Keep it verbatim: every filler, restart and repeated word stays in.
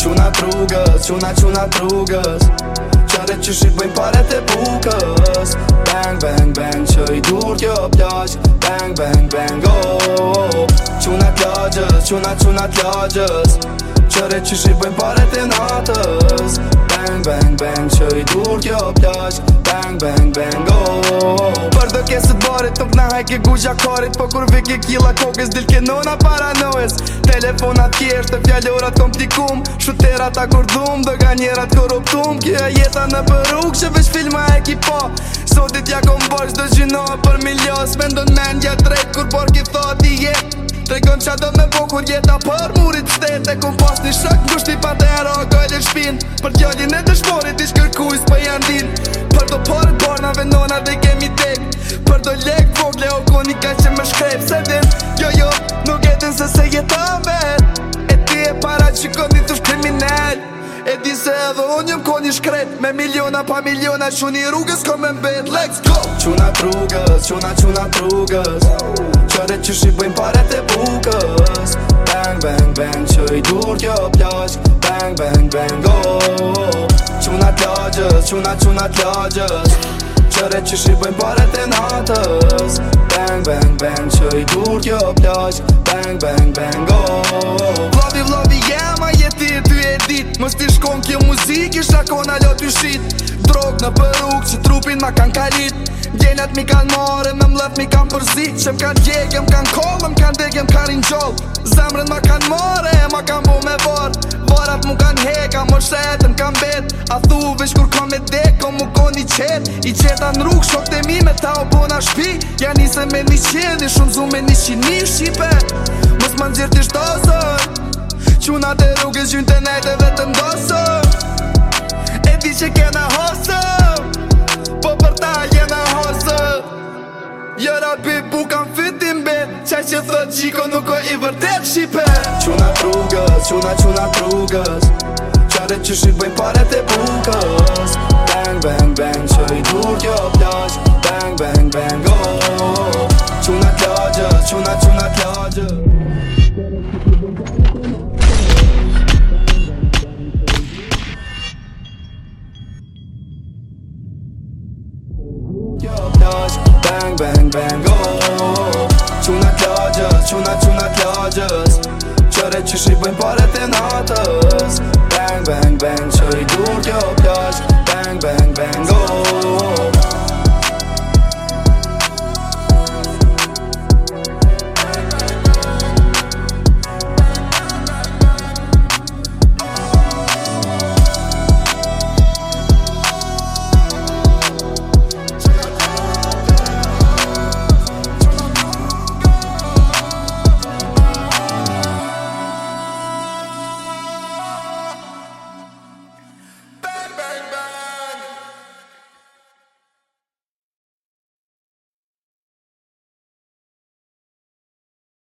Quna trugës, quna quna trugës Qare që shi bëjmë paret e bukës Bang bang bang që i dur kjo plaq Bang bang bang oh, oh. Quna t'lagjës, quna quna t'lagjës Qare që shi bëjmë paret e natës Bang bang bang që i dur kjo plaq Bang bang bang oh, oh. Për do kesët barit nuk na hajke gugja karit Po kur vike kila kokës dil ke nona paranojës Telefonat kjesht e fjallorat komplikum Shuterat a kurdhum, doganjerat korruptum Kja jeta në përruk që veç filma e ki pa Sotit ja kom bërsh do gjinohë për milios Mendon mendja drejt kur por ki thot i jet Tregon qa do me po kur jeta për murit shtet E kom pas një shak ngushti pa të era gajle shpin Për djallin e dëshmorit ish kërkujs për janë din Për do parë barnave nona dhe kemi tek Për do lek vogle o koni ka që më shkrep Se din, jo jo, nuk edin se se jeta vet E ti e para që koni tush kriminal E di se edhe unë jëm koni shkret Me miliona pa miliona quni rrugës ko me mbet Let's go! Quna trugës, quna quna trugës Qare që shi bëjmë paret e bukës Bang bang bang që i dur kjo plaq Bang bang bang oh, oh. Quna t'lagjës, quna quna t'lagjës Qare që shi bëjmë paret e natës Bang bang bang që i dur kjo plaq Bang bang bang oh, oh. Vlavi vlavi jema jeti ty e dit Mës ti shkon kjo muzik i shakon alo ty shit Drog në përruk që trupin ma kan kalit Gjenat mi kan mare, me mlef mi kan përzit Që m'kan djegë, m'kan kollë, m'kan degë, m'kan rinjoll Zemrën ma kan mare, ma kan bo me var Varat mu kan heka, më shetën kan bet A thu vesh kur kam me dek, kom mu kon i qet I qeta në rrug, shok të mi me ta o bona shpi Ja nise me një qeni, shumë zu me një qini shqipe Mos ma nëzirë t'i shtosër Quna të rrugës gjynë të nejtë e vetëm dosër E di që kena hosër Po për ta jena hosër Jo rabi bukan fitin bet Qaj që thët gjiko nuk o i vërtet shqipe Quna trugës, quna quna trugës Qare që shi bëjmë paret e bukës Bang bang bang që i dur kjo plaq Bang bang bang oh, oh. Quna t'lagjës, quna quna t'lagjës Bang bang bang oh Quna t'lagjës, quna quna t'lagjës Qare që shi bëjmë paret e natës Bang bang bang që i dur kjo plaq Bang bang bang